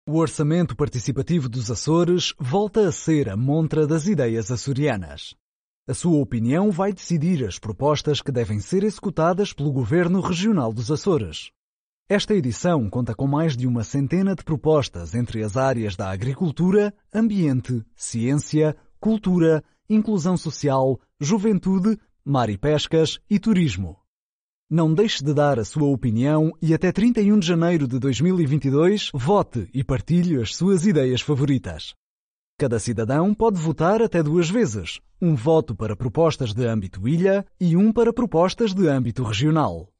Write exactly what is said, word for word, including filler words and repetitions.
O Orçamento Participativo dos Açores volta a ser a montra das ideias açorianas. A sua opinião vai decidir as propostas que devem ser executadas pelo Governo Regional dos Açores. Esta edição conta com mais de uma centena de propostas entre as áreas da agricultura, ambiente, ciência, cultura, inclusão social, juventude, mar e pescas e turismo. Não deixe de dar a sua opinião e até trinta e um de janeiro de dois mil e vinte e dois, vote e partilhe as suas ideias favoritas. Cada cidadão pode votar até duas vezes, um voto para propostas de âmbito ilha e um para propostas de âmbito regional.